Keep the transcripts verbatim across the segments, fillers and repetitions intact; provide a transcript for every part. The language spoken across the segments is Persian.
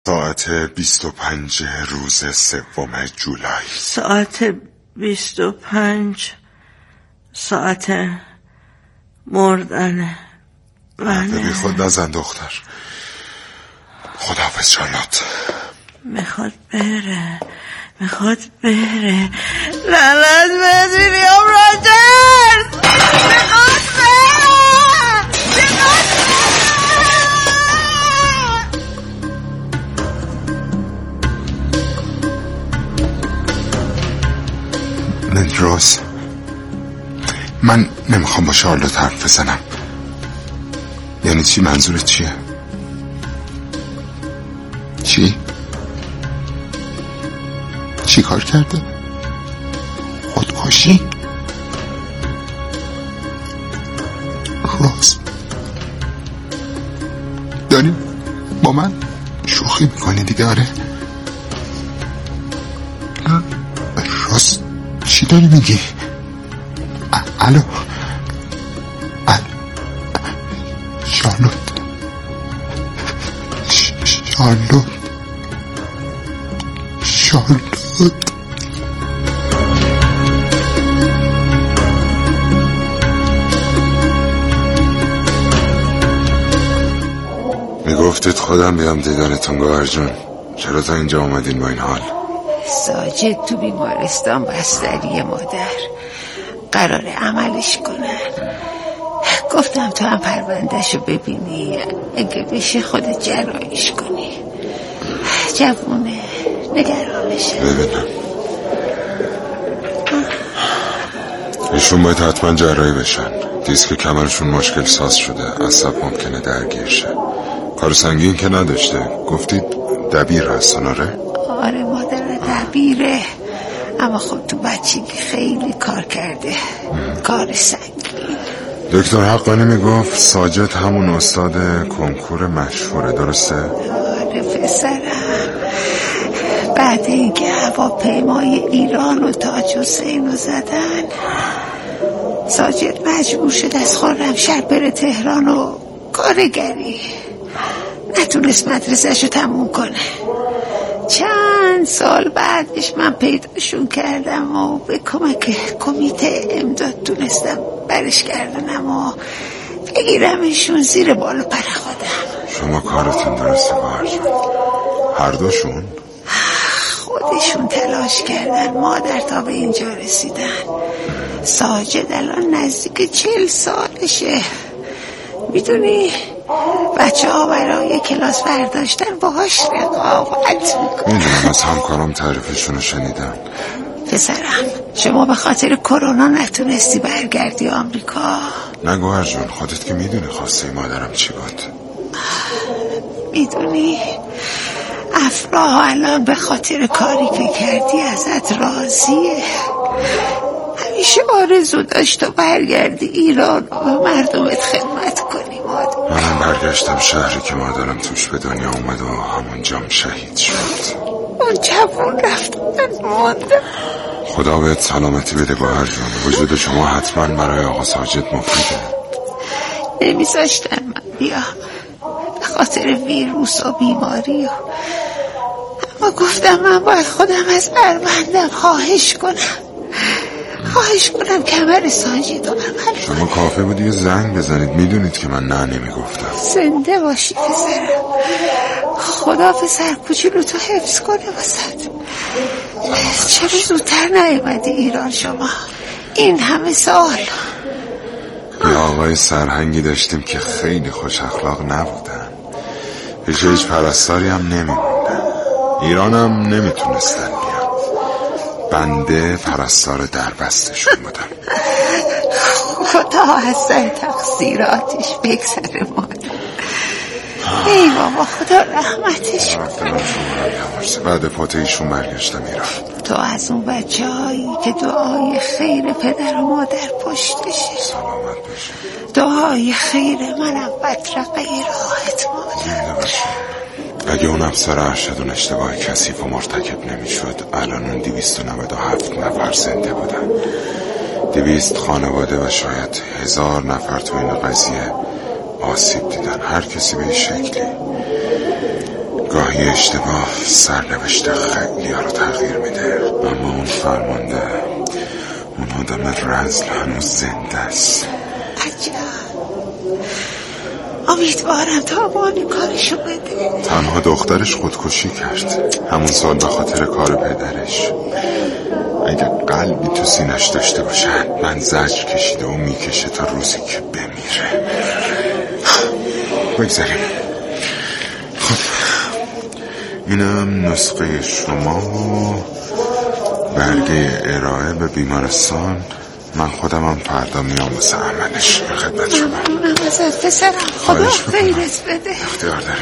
ساعت بیست و پنج روز سوم جولای. ساعت بیست و پنج ساعت مردن منه. ببی خود نزن دختر. خداحافظ شارلوت. میخواد بره میخواد بره لعنت بهت ویلیام راجرز. میخواد بره میخواد بره. نندروز، من نمیخوام با شارلوت حرف بزنم. یعنی چی؟ منظورت چیه؟ چی؟ چی کار کرده؟ خودکشی؟ روز داری با من شوخی میکنی دیگه؟ آره روز چی داری میگی؟ الو شارلوت شارلوت شارلوت میگفتید خودم بیام دیدنتون گوهر جون. چرا تا اینجا اومدین با این حال؟ ساجد تو بیمارستان بستری مادر قراره عملش کنن. گفتم تو هم پروندهشو ببینی، اگه بشه خودت جراحیش کنی. جوونه نگرانشه. ببینم ایشون باید حتما جراحی بشن. دیسک کمرشون مشکل ساز شده، عصب ممکنه درگیر شه. کار سنگین که نداشته. گفتید دبیر هستن؟ آره آره مادر دبیره، اما خب تو بچگی خیلی کار کرده. کار سنگین. دکتر حقانی میگفت ساجد همون استاد کنکور مشهوره، درسته؟ آره پسرم. بعد اینکه هواپیمای ایران و تاج حسین رو زدن، ساجد مجبور شد از خرمشهر بره تهران و کارگری. نتونست مدرسه‌شو تموم کنه. چند سال بعدش من پیداشون کردم و به کمک کمیته امداد تونستم برش کردنم و بگیرمشون زیر بال و پر خودم. شما کارتون درسته گوهر جون. هر دوشون؟ خودشون تلاش کردن مادر تا به اینجا رسیدن. ساجد الان نزدیک چل سالشه. میدونی بچه ها برای کلاس برداشتن باهاش رقابت میکنن. میدونم، از همکارم تعریفشون رو شنیدم. پسرم شما به خاطر کرونا نتونستی برگردی آمریکا. نه گوهر جون، خودت که میدونی خواسته مادرم چی بود. میدونی افراح الان به خاطر کاری که کردی ازت راضیه. همیشه آرزو داشت تو برگردی ایران و به مردمت خدمت کنی. مادر منم برگشتم شهری که مادرم توش به دنیا اومد و همونجام شهید شد. اون جوون رفت من موندم. خدا بهت سلامتی بده گوهر جون. وجود شما حتما برای آقا ساجد مفیده. نمیذاشتن من بیام به خاطر ویروس و بیماری و... اما گفتم من باید خودم از ارمندم خواهش کنم خواهش کنم کمر ساجد و عمل. شما کافه بودی یه زنگ بزنید. میدونید که من نه نمیگفتم. زنده باشی پسرم. خدا پسر کوچولو تو حفظ کنه واسد. چرا زودتر نیومدی ایران شما این همه سال؟ یه آقای سرهنگی داشتیم که خیلی خوش اخلاق نبودن. پیش هیچ پرستاری هم نمیموندن. ایرانم نمیتونستن بیان. بنده پرستار دربستشون بودم. خدا از سر تقصیراتش بگذره مادر. ای بابا خدا رحمتش کنه. بعد فوت ایشون برگشتم ایران. تو از اون بچه هایی که دعای خیر پدر و مادر پشتشه. سلامت بشه. دعای خیر منم بطرقه راحت مادر. اگه اون افسر ارشد و اشتباه کثیف و مرتکب نمیشد، الان اون دویست و نود و هفت نفر زنده بودن. دویست خانواده و شاید هزار نفر تو این قضیه آسیب دیدن. هر کسی به شکلی. گاهی اشتباه سرنوشت خیلی ها رو تغییر میده، اما اون فرمانده، اون آدم رزل هنوز زنده است. عجب. امیدوارم تابانی کارشو بده. تنها دخترش خودکشی کرد همون سال به خاطر کار پدرش. اگه قلبی تو سینش داشته باشه من زجر کشیده و میکشه تا روزی که بمیره. بگذاریم. خب اینم نسخه شما و برگه ارائه به بیمارستان. من خودم هم فردا میام واسه عملش. به خدمت شما. ممنونم ازت پسرم. خدا خیرت بده. اختیار داره.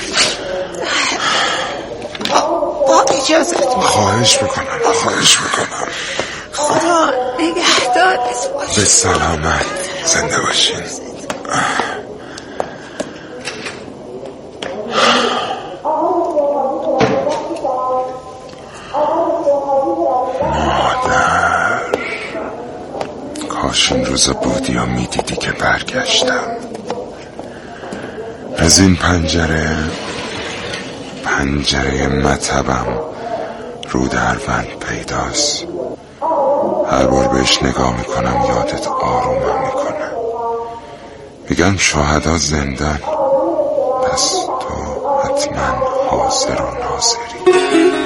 با اجازت. خواهش میکنم خواهش میکنم. خدا نگهدارت باشه. به سلامت زنده باشین. مادر، کاش این روزا بودی یا میدیدی که برگشتم. از این پنجره، پنجره مطبم رو دروند پیداست. هر بار بهش نگاه میکنم یادت آرومم میکنه. میگن شهدا زندن، پس تو حتما حاضر و ناظری.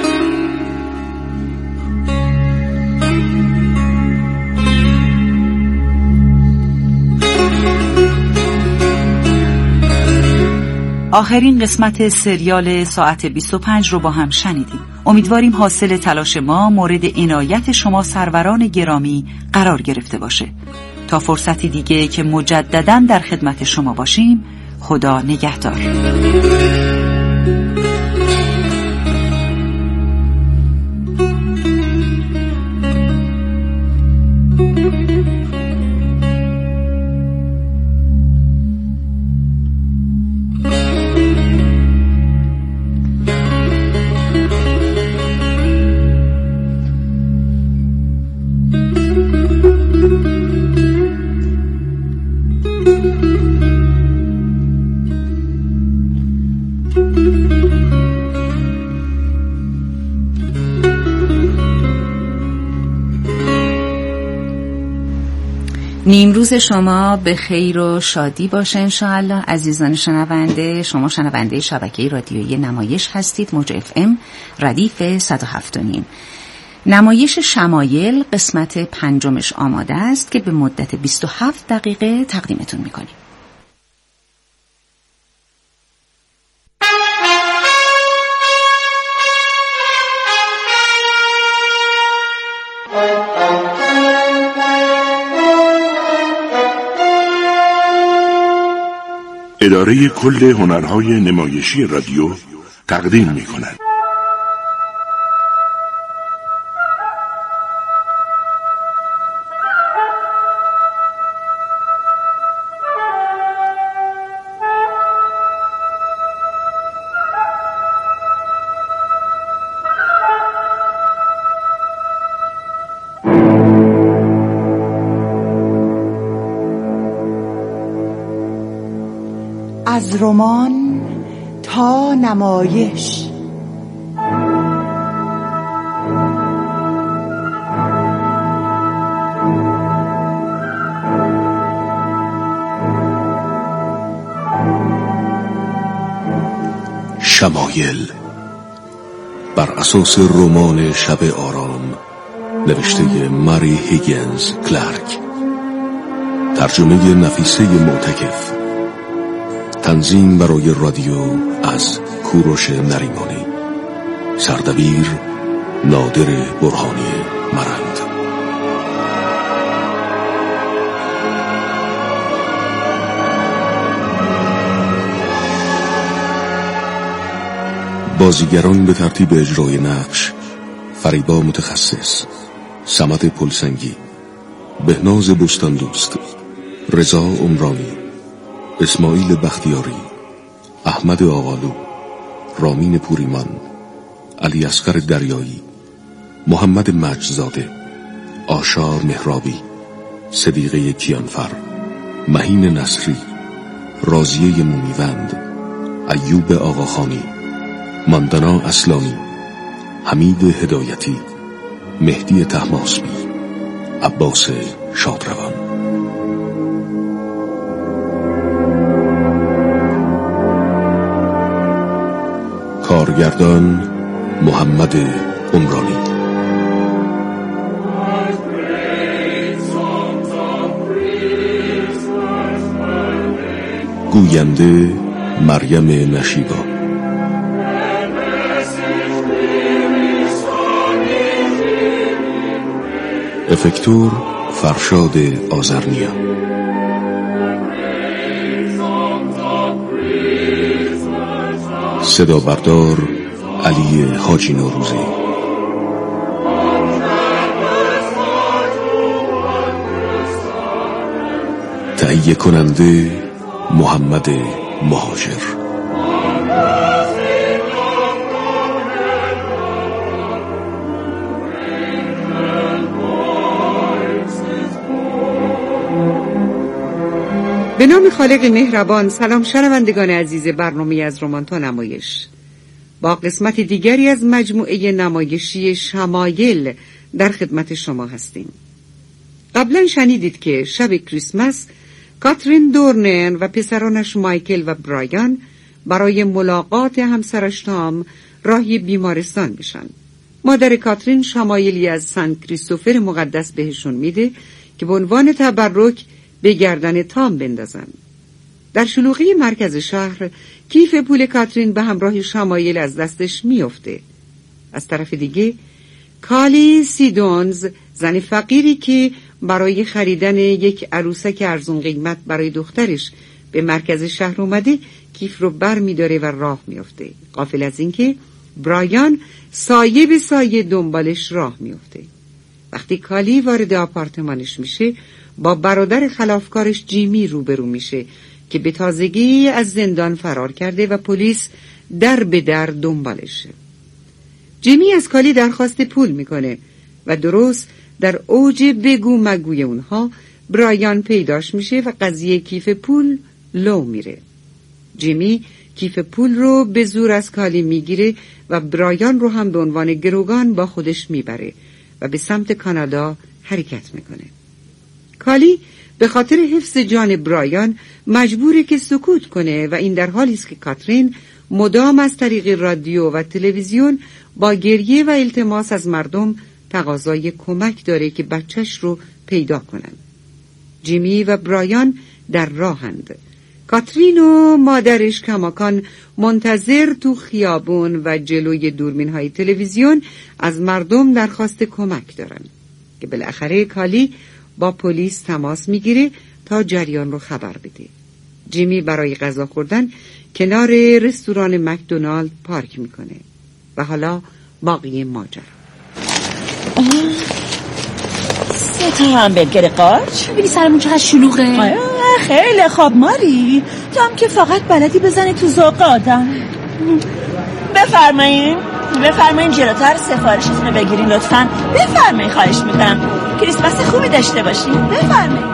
آخرین قسمت سریال ساعت بیست و پنج رو با هم شنیدیم. امیدواریم حاصل تلاش ما مورد عنایت شما سروران گرامی قرار گرفته باشه. تا فرصتی دیگه که مجدداً در خدمت شما باشیم، خدا نگهدار. نیمروز شما به خیر و شادی باشه انشاءالله. عزیزان شنونده، شما شنونده شبکه رادیویی نمایش هستید. موج اف ام ردیف صد و هفت و نیم. نمایش شمایل قسمت پنجمش آماده است که به مدت بیست و هفت دقیقه تقدیمتون میکنیم. اداره کل هنرهای نمایشی رادیو تقدیم می کند. از رمان تا نمایش. شمایل بر اساس رمان شب آرام نوشته ماری هیگنز کلارک، ترجمه نفیسه معتکف، تنظیم برای رادیو از کوروش نریمانی، سردبیر نادر برهانی مرند. بازیگران به ترتیب اجرای نقش: فریبا متخصص، صمد پلسنگی، بهناز بستاندوست، رضا عمرانی، اسماعیل بختیاری، احمد آقالو، رامین پوریمان، علی اصغر دریایی، محمد مجزاده، آشار مهرابی، صدیقه کیانفر، مهین نصری، راضیه مومیوند، ایوب آقاخانی، ماندانا اسلامی، حمید هدایتی، مهدی طهماسبی، عباس شادروان. کارگردان محمد عمرانی. گوینده مریم نشیبا. افکتور فرشاد آذرنیا. صدا بردار علی حاجی نوروزی. تهیه کننده محمد مهاجر. به نام خالق مهربان. سلام شنوندگان عزیز برنامه از رمان تا نمایش، با قسمت دیگری از مجموعه نمایشی شمایل در خدمت شما هستیم. قبلا شنیدید که شب کریسمس کاترین دورنر و پسرانش مایکل و برایان برای ملاقات همسرش تام راهی بیمارستان میشن. مادر کاترین شمایلی از سنت کریستوفر مقدس بهشون میده که به عنوان تبرک به گردن تام بندازن. در شلوغی مرکز شهر کیف پول کاترین به همراه شمایل از دستش میفته. از طرف دیگه کالی سیدونز، زن فقیری که برای خریدن یک عروسک ارزون قیمت برای دخترش به مرکز شهر اومده، کیف رو بر میداره و راه میفته. غافل از اینکه برایان سایه به سایه دنبالش راه میفته. وقتی کالی وارد آپارتمانش میشه، با برادر خلافکارش جیمی روبرو میشه که به تازگی از زندان فرار کرده و پلیس در به در دنبالشه. جیمی از کالی درخواست پول میکنه و درست در اوج بگو مگوی اونها برایان پیداش میشه و قضیه کیف پول لو میره. جیمی کیف پول رو به زور از کالی میگیره و برایان رو هم به عنوان گروگان با خودش میبره و به سمت کانادا حرکت میکنه. کالی به خاطر حفظ جان برایان مجبوره که سکوت کنه و این در حالی است که کاترین مدام از طریق رادیو و تلویزیون با گریه و التماس از مردم تقاضای کمک داره که بچهش رو پیدا کنن. جیمی و برایان در راهند. کاترین و مادرش کماکان منتظر تو خیابون و جلوی دوربین های تلویزیون از مردم درخواست کمک دارن که بالاخره کالی با پلیس تماس میگیره تا جریان رو خبر بده. جیمی برای غذا خوردن کنار رستوران مکدونالد پارک میکنه و حالا باقی ماجرا. سه تا همبرگر قارچ. ببینی سرمون چقدر شلوغه. خیلی خواب ماری، تو هم که فقط بلدی بزنی تو ذوق آدم. بفرمایین بفرمایین جلوتر سفارشتون رو بگیرین لطفاً. بفرمایین، خواهش میکنم. کریسمس خوبی داشته باشین. بفرمایین.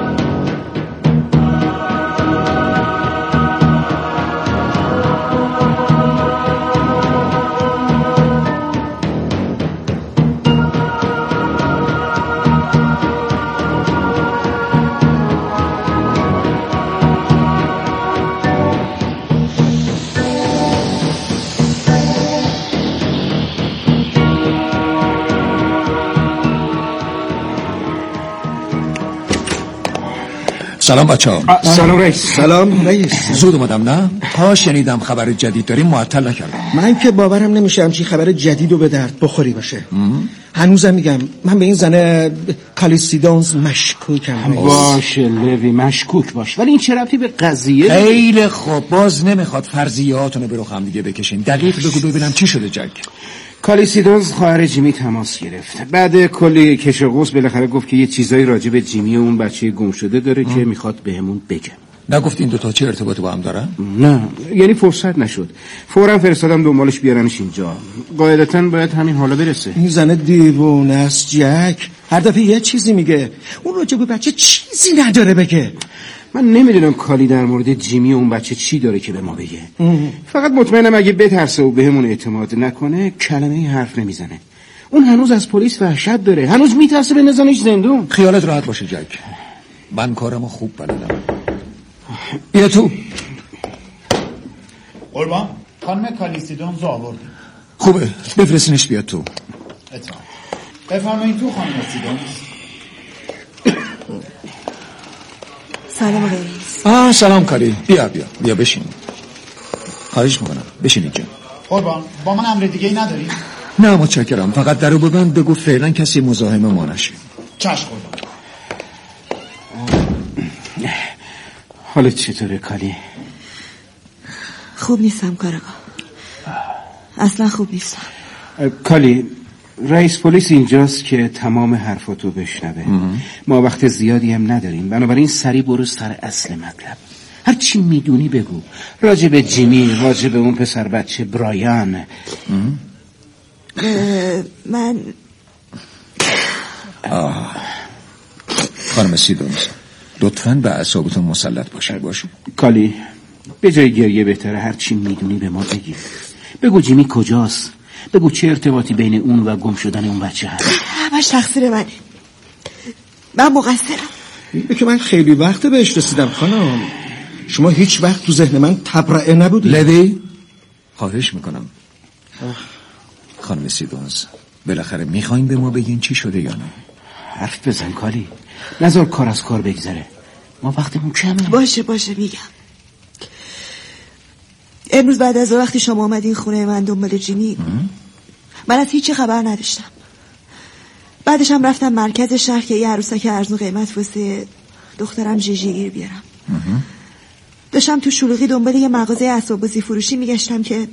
سلام بچه‌ها. سلام رئیس. سلام رئیس. زود اومدم نه؟ ها شنیدم خبر جدید داریم، معطل نکردم. من که باورم نمیشه همچین خبر جدیدو به درد بخوری باشه. هنوزم میگم من به این زنه کالی سیدونز مشکوکم. باشه لوی مشکوک باش، ولی این چه ربطی به قضیه؟ خیلی خوب، باز نمیخواد فرضیاتونو به رخ هم دیگه بکشین. دقیق بگو ببینم چی شده جک. کالی سیدونز خواهر جیمی تماس گرفت. بعد کلی کش و قوس بالاخره گفت که یه چیزایی راجع به جیمی و اون بچه گم شده داره ام. که میخواد بهمون بگه. نگفت این دوتا چه ارتباطی با هم دارن؟ نه، یعنی فرصت نشد. فوراً فرستادم دنبالش بیارنش اینجا. قاعدتاً باید همین حالا برسه. این زن دیوونه است جک. هر دفعه یه چیزی میگه. اون راجع به بچه چیزی نداره بگه. من نمیدونم کالی در مورد جیمی و اون بچه چی داره که به ما بگه. فقط مطمئنم اگه بترسه و بهمون اعتماد نکنه کلمه حرف نمیزنه. اون هنوز از پلیس وحشت داره، هنوز میترسه بندازنش زندون. خیالت راحت باشه جک، من کارمو خوب بلدم. بیا تو. قربان خانم کالیسیدونز رو آوردیم. خوبه بفرستینش بیاد تو. اتفاق بفرمایید تو خانم سیدونز. سلام رئیس. آه سلام کالی، بیا بیا بیا بشین. خواهش میکنم بشین اینجا. قربان با من امر دیگه ای نداری؟ نه متشکرم، فقط درو ببند بگو فعلا کسی مزاحم ما نشه. چشم قربان. حالت چطوره کالی؟ خوب نیستم کارگاه، اصلا خوب نیستم. کالی رئیس پلیس اینجاست که تمام حرفاتو بشنوه. ما وقت زیادی هم نداریم، بنابراین سریع برو سر اصل مطلب. هر چی میدونی بگو، راجع به جیمی، راجع به اون پسر بچه برایان. من آه خانم سیدونز لطفاً به اعصابتون مسلط باشید. باشه کالی به جای گریه بهتره هر چی میدونی به ما بگی. بگو جیمی کجاست، بگو چه ارتباطی بین اون و گم شدن اون بچه هست. همش تقصیر منه، من مقصرم. اینه که من خیلی وقت بهش رسیدم خانم، شما هیچ وقت تو ذهن من تبرئه نبودی. لدی خواهش میکنم خانم سیدونز بالاخره میخواین به ما بگین چی شده یا نه؟ حرف بزن کالی، نذار کار از کار بگذره، ما وقتمون کمه. باشه باشه میگم. امروز بعد از وقتی شما آمدین خونه من دنبال جیمی، من از هیچی خبر نداشتم. بعدش هم رفتم مرکز شهر که یه عروسک ارزون قیمت واسه دخترم جیجی گیر بیارم. داشتم تو شلوغی دنبال یه مغازه اسباب بازی فروشی میگشتم که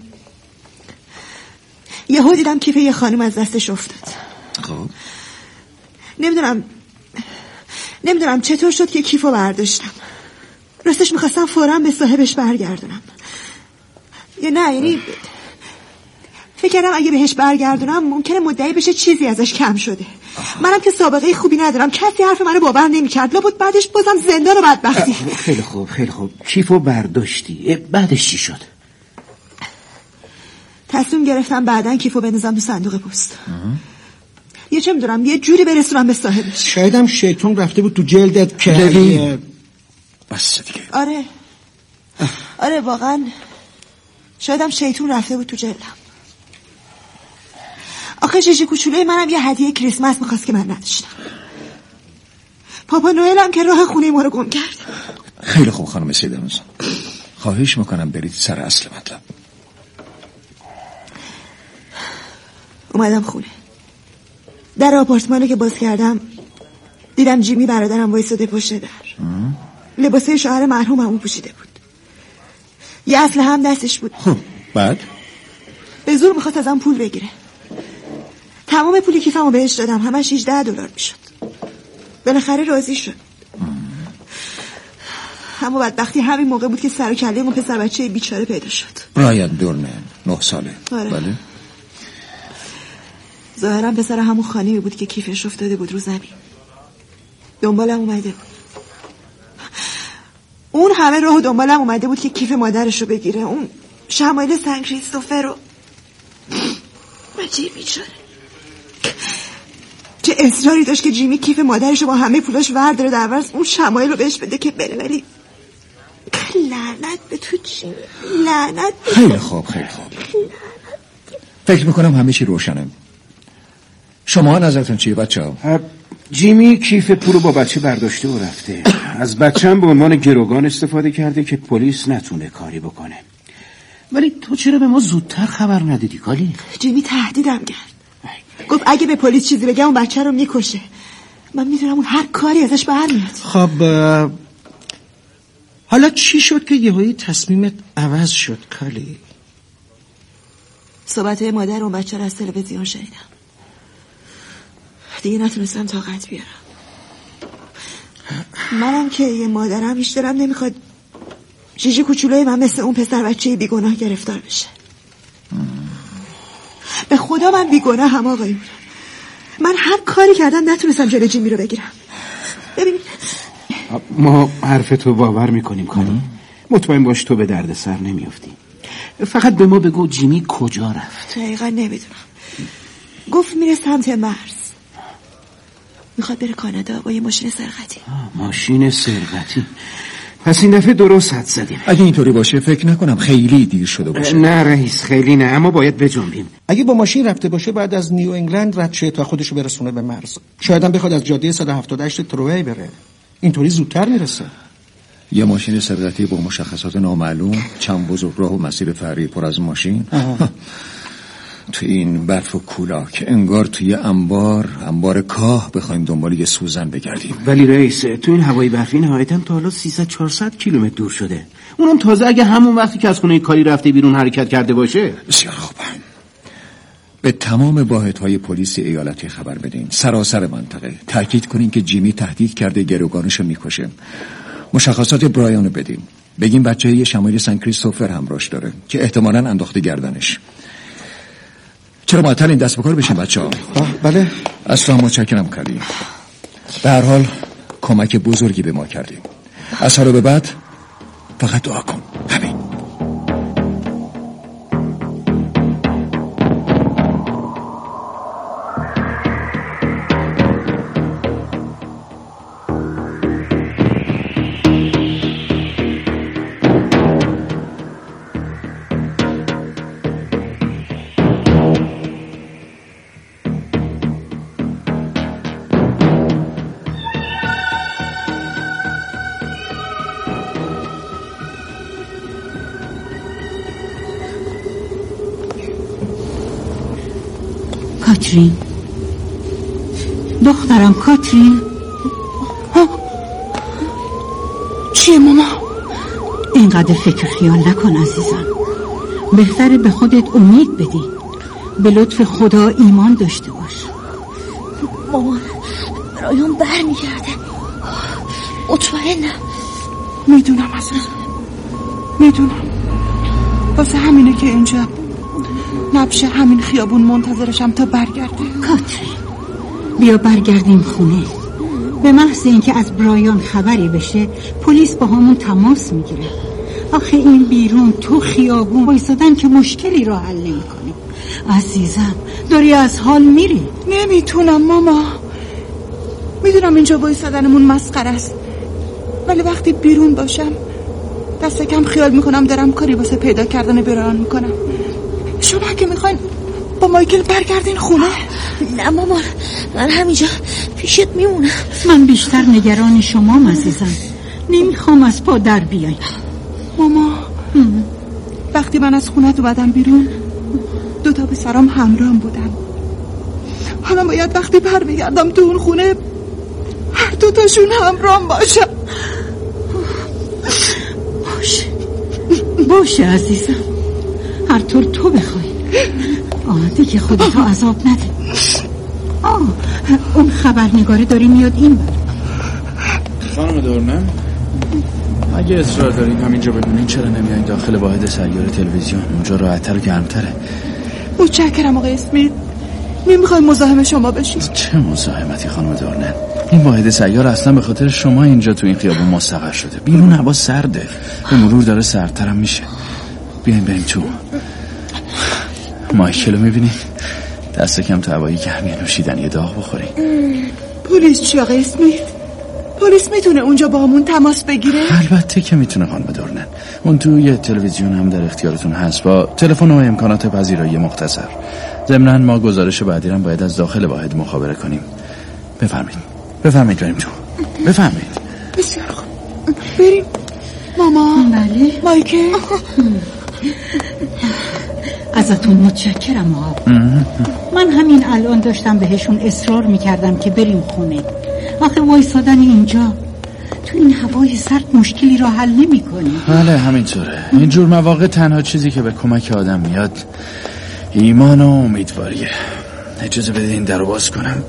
یهو دیدم کیف یه خانم از دستش افتاد. خب نمیدونم نمیدونم چطور شد که کیفو برداشتم. راستش میخواستم فوراً به صاحبش برگردونم، یا نه یعنی فکر کردم اگه بهش برگردونم ممکنه مدعی بشه چیزی ازش کم شده. منم که سابقه خوبی ندارم، کسی حرف منو باور نمی‌کرد، لابد بعدش بازم زندان و بدبختی. خیلی خوب خیلی خوب کیفو برداشتی، بعدش چی شد؟ تصمیم گرفتم بعدن کیفو بندازم تو صندوق پست. یه چه میدونم یه جوری برسونم به صاحبش. شایدم شیطون رفته بود تو جلدت که بس دیگه. آره آره واقعا شایدم شیطون رفته بود تو جلدم. آخه جیجی کوچولوی منم یه هدیه کریسمس میخواست که من نداشتم. پاپا نوئل هم که راه خونه ما رو گم کرد. خیلی خوب خانم سیدونز، خواهش میکنم برید سر اصل مطلب. اومدم خونه، در آپارتمانو که باز کردم دیدم جیمی برادرم وایساده پشت در. لباسه شوهر مرحوم همون پوشیده بود، یه اسلحه هم دستش بود. بعد به زور میخواست ازم پول بگیره. تمام پولی کیفمو بهش دادم، همش هجده دلار میشد. بالاخره راضی شد. اما بدبختی همین موقع بود که سر و کله اون پسر بچه بیچاره پیدا شد. برایان دورمن نه ساله. آره. بله. ظاهرا پسر همون خانمی بود که کیفش افتاده بود رو زمین. دنبالم اومده بود. اون همه راه دنبالم اومده بود که کیف مادرش رو بگیره. اون شمایل سن کریستوفر رو عجیب بیچاره چه اصراری داشت که جیمی کیف مادرش رو با همه پولاش ورداره، در عوض اون شمایل رو بهش بده که بره. ولی لعنت به تو جیمی، لعنت. خیلی خوب خیلی خوب فکر میکنم همه چی روشنه. شما نظرتون چیه بچه ها؟ جیمی کیف پول رو با بچه برداشته و رفته. از بچه هم به عنوان گروگان استفاده کرده که پلیس نتونه کاری بکنه. ولی تو چرا به ما زودتر خبر ندادی کالی؟ جیمی تهدیدم کرد، گفت اگه به پلیس چیزی بگم اون بچه رو میکشه. من میدونم اون هر کاری ازش برمیاد. خب حالا چی شد که یهویی تصمیمت عوض شد کالی؟ صحبت مادر اون بچه رو از تلویزیون شنیدم، دیگه نتونستم طاقت بیارم. منم که یه مادرم هیچ دلم نمیخواد جیجی کوچولوی من مثل اون پسر بچه بیگناه گرفتار بشه. به خدا من بیگناه هم آقایون. من هر کاری کردم نتونستم جلوی جیمی رو بگیرم. ببینید ما حرف تو باور میکنیم کانی. مطمئن باش تو به درد سر نمیافتی. فقط به ما بگو جیمی کجا رفت؟ دقیقا نمیدونم. گفت میره سمت مرز، میخواد بره کانادا با یه ماشین سرقتی. ماشین سرقتی؟ پس این دفعه درست حد زدیم. اگه اینطوری باشه فکر نکنم خیلی دیر شده باشه. نه رئیس خیلی نه، اما باید بجنبیم. اگه با ماشین رفته باشه بعد از نیو انگلند رد شه تا خودشو برسونه به مرز. شاید هم بخواد از جاده صد و هفتاد و هشت تروی بره، اینطوری زودتر میرسه. یه ماشین سرقتی با مشخصات نامعلوم، چند بزرگراه و مسیر فرعی پر از ماشین. تو این برف و کولاک انگار توی انبار انبار کاه بخوایم دنبال یه سوزن بگردیم. ولی رئیس تو این هوای برفی نهایتاً تا حالا سیصد چهارصد کیلومتر دور شده، اونم تازه اگه همون وقتی که از خونه کاری رفته بیرون حرکت کرده باشه. بسیار خوب. به تمام واحدهای پلیس ایالتی خبر بدین، سراسر منطقه تاکید کنین که جیمی تهدید کرده گروگانشو میکشه. مشخصات برایانو بدین، بگین بچه یه شمایل سن کریستوفر همراهش داره که احتمالاً انداخته گردنش. چرا معطلین؟ دست بکار بشین بچه ها. بله. اصلا متشکرم کلی. به هر حال کمک بزرگی به ما کردیم. از حالا به بعد فقط دعا کن. همین. کاترین، دخترم کاترین. چیه ماما؟ اینقدر فکر خیال نکن عزیزم، بهتره به خودت امید بدی، به لطف خدا ایمان داشته باش. مامان برایون بر میگرده، مطمئنم. میدونم عزیزم، میدونم. واسه همینه که اینجا نبشه همین خیابون منتظرشم تا برگرده. کاترین بیا برگردیم خونه. به محض اینکه از برایان خبری بشه پلیس با همون تماس میگیره. آخه این بیرون تو خیابون وایسادن که مشکلی را حل نمی کنی. عزیزم داری از حال میری. نمیتونم ماما، میدونم اینجا وایسادنمون مسخره است، ولی وقتی بیرون باشم دست کم خیال میکنم دارم کاری واسه پیدا کردن برایان میکنم. شما که میخواین با مایکل برگردین خونه؟ نه مامان، من همینجا پیشت میمونم. من بیشتر نگران شمام عزیزم، نمیخوام از پا در بیای. ماما وقتی من از خونه اومدم بیرون دو تا پسرام همراهم بودن، حالا باید وقتی برمیگردم تو اون خونه هر دو تاشون همراهم باشم. باشه باشه عزیزم، هر طور تو بخوای. آه دیگه خودتو عذاب نده. آه اون خبرنگاره داری میاد این بر. خانم دورنن، اگه اصرار دارین همینجا بمونین چرا نمیایین داخل واحد سیار تلویزیون؟ اونجا راحت‌تر و گرم‌تره. متشکرم آقای اسمیت، نمیخوایم مزاحم شما بشیم. چه مزاحمتی خانم دورنن؟ این واحد سیار اصلا به خاطر شما اینجا تو این خیابون مستقر شده. بیرون هوا سرده، به مرور داره سردترم میشه. بیاین بریم تو. مایکلو میبینید؟ دست کم تو هوایی گرمی نوشیدنی داغ بخوریم. پلیس چی آقای اسمیت؟ پلیس میتونه اونجا با همون تماس بگیره؟ البته که میتونه خانم دورنن. اون تو یه تلویزیون هم در اختیارتون هست با تلفن و امکانات پذیرایی مختصر. ضمناً ما گزارش بعدی هم باید از داخل واحد مخابره کنیم. بفرمایید بفرمایید بریم تو. بفرمایید. بسیار خوب بریم. ماما. بله مایکل. ازتون متشکرم آقا. من همین الان داشتم بهشون اصرار میکردم که بریم خونه. آخه وایسادن اینجا تو این هوای سرد مشکلی را حل نمی کنی. بله همینطوره. اینجور مواقع تنها چیزی که به کمک آدم میاد ایمان و امیدواریه. اجازه بده این در رو باز کنم.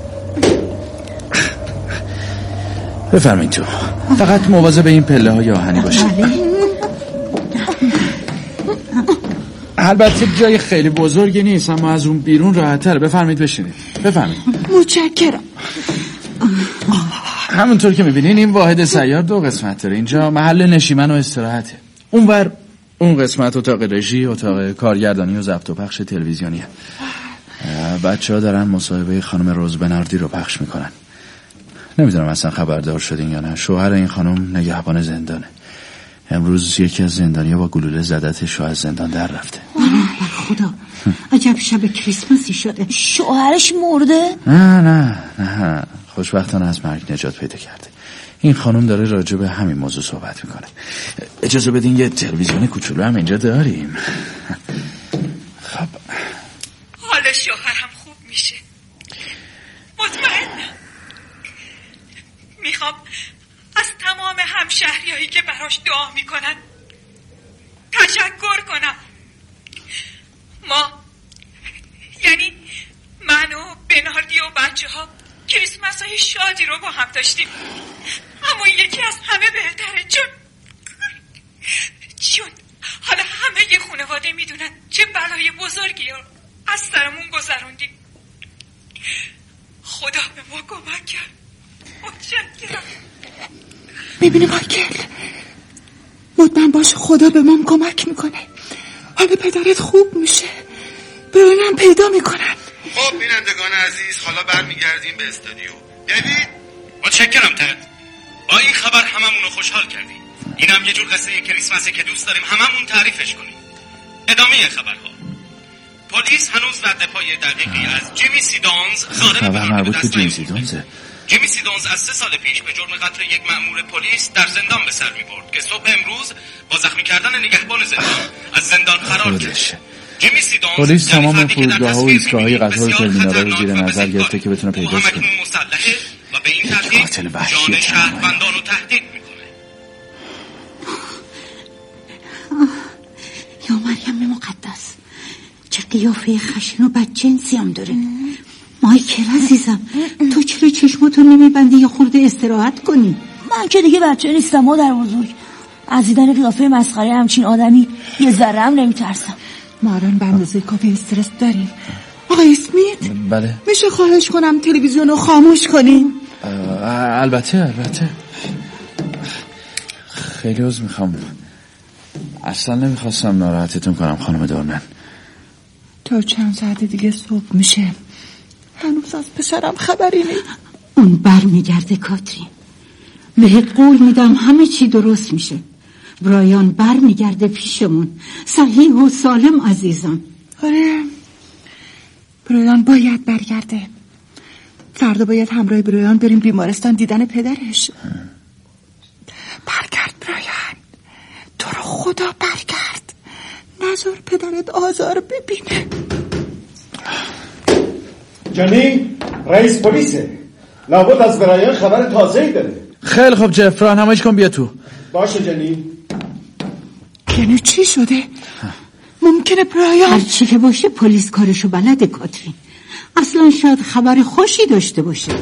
بفرمایید تو. فقط مواظب این پله های آهنی باشید. البته جای خیلی بزرگی نیست اما از اون بیرون راحت تره. بفرمایید بشینید. بفرمایید. متشکرم. همونطور که میبینین این واحد سیار دو قسمت داره. اینجا محل نشیمن و استراحته. اونور اون قسمت اتاق رژی، اتاق کارگردانی و ضبط و پخش تلویزیونیه. بچه ها دارن مصاحبه خانم روز بناردی رو پخش میکنن. نمیدونم اصلا خبردار شدین یا نه. شوهر این خانم نگهبان زندانه. امروز یکی از زندانیا با گلوله زدتش و از زندان در رفته. خدا عجب شب کریسمسی شده. شوهرش مرده؟ نه نه نه خوشبختانه از مرگ نجات پیدا کرده. این خانم داره راجع به همین موضوع صحبت میکنه. اجازه بدین یه تلویزیون کوچولو هم اینجا داریم. خب حالا شوهرم خوب میشه، مطمئنم. میخوام از تمام همشهریایی که براش دعا میکنن تشکر کنم. ما یعنی من و بناردی و بچه ها کریسمس های شادی رو با هم داشتیم، اما یکی از همه بهتره چون چون حالا همه یه خانواده میدونن چه بلای بزرگی رو از سرمون گذروندیم. خدا به ما کمک کرد. متشکرم. میبینی مایکل، مطمئن باش خدا به ما کمک میکنه. حالا پدرت خوب میشه، برایان پیدا میکنن. خب بینندگان عزیز، حالا برمیگردیم به استودیو. دیوید متشکرم تد. با این خبر هممون رو خوشحال کردی. اینم یه جور قصه کریسمسه که دوست داریم هممون تعریفش کنیم. ادامه خبرها. پلیس هنوز رد پای دقیقی از جیمی سیدونز ظالم خبر مربوط به جیمی سیدونزه. جیمی سیدونز از سه سال پیش به جرم قتل یک مأمور پلیس در زندان به سر می‌برد که صبح امروز با زخمی کردن نگهبان زندان از زندان فرار کرد. جیمی سیدونز پلیس تمام فرودگاه‌ها و ایستگاه‌های قطار و ترمینال‌ها رو زیر نظر گرفته که بتونه پیداش کنه. و به این ترتیب جان شهروندان رو تهدید می‌کنه. یا مریم مقدس، چه قیافه خشن و بدجنسی هم داره. مایکل عزیزم، تو چرا چشماتو نمیبندی یا خورده استراحت کنی؟ من که دیگه بچه نیستم مادر بزرگ. از دیدن قیافه مسخره همچین آدمی یه ذره هم نمیترسم. ما الان به اندازه کافی استرس داریم. آقای اسمیت، بله میشه خواهش کنم تلویزیون رو خاموش کنیم؟ البته البته. خیلی عذر میخوام، اصلا نمیخواستم ناراحتتون کنم خانم دورنن. تا چند ساعت دیگه صبح میشه، هنوز از پسرم خبری نیست. اون بر میگرده کاترین، بهت قول میدم همه چی درست میشه. برایان بر میگرده پیشمون صحیح و سالم عزیزم. آره برایان باید برگرده. فردا باید همراه برایان بریم بیمارستان دیدن پدرش. برگرد برایان، تو رو خدا برگرد، نذار پدرت آزار ببینه. جانی، رئیس پلیسه. لابد از برایان خبر تازه‌ای داره. خیلی خب جف، راهنماییش کن بیا تو. باشه جانی. یعنی چی شده؟ ممکنه برایان هر چی که باشه پلیس کارشو بلده کاترین. اصلا شاید خبر خوشی داشته باشه.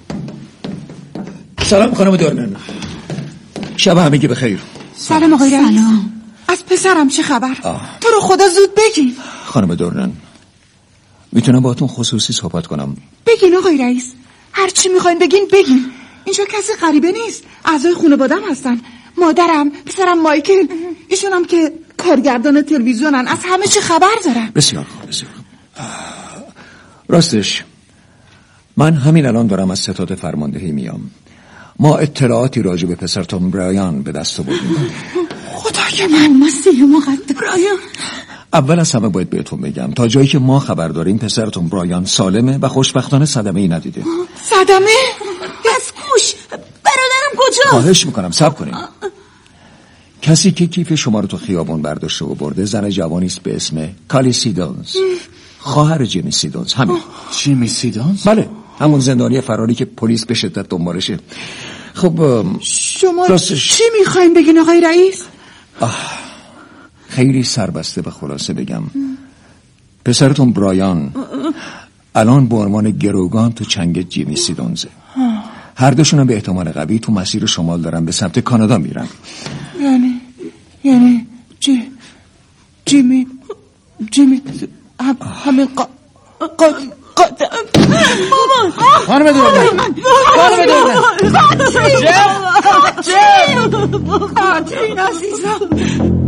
سلام خانم دورنن، شب همگی بخیر. سلام آقای رئیس. سلام. از پسرم چه خبر؟ آه. تو رو خدا زود بگین. خانم دورنن، میتونم باهاتون خصوصی صحبت کنم؟ بگین آقای رئیس، هر چی میخواین بگین بگین. اینجا کسی غریبه نیست، اعضای خانواده‌ام هستن. مادرم، پسرم مایکل، ایشون هم که کارگردان تلویزیونن، از همه چی خبر دارن. بسیار خوب بسیار خوب. راستش من همین الان دارم از ستاد فرماندهی میام. ما اطلاعاتی راجع به پسرتون برایان به دست آوردیم. خدای من، مسیح مقدس. برایان اول از همه باید بهتون بگم تا جایی که ما خبر داریم پسرتون برایان سالمه و خوشبختانه صدمه‌ای ندیده. صدمه؟ دست گوش. برادرم کجا؟ خواهش میکنم صبر کنیم. کسی که کیف شما رو تو خیابون برداشته و برده زن جوانی است به اسم کالی سیدونز، خواهر جیمی سیدونز. همین. جیمی سیدونز؟ بله، همون زندانی فراری که پلیس به شدت دنبالشه. خب شما راستش... چی میخواین بگین آقای رئیس؟ آه. خیلی سربسته و خلاصه بگم، پسرتون برایان الان به عنوان گروگان تو چنگ جیمی سیدونزه. هر دوشون هم به احتمال قوی تو مسیر شمال دارن به سمت کانادا میرن. یعنی یعنی جی جیمی جیمی هم همین قا... قا... مامان خانم دورنن خانم دورنن کاترین کاترین عزیزم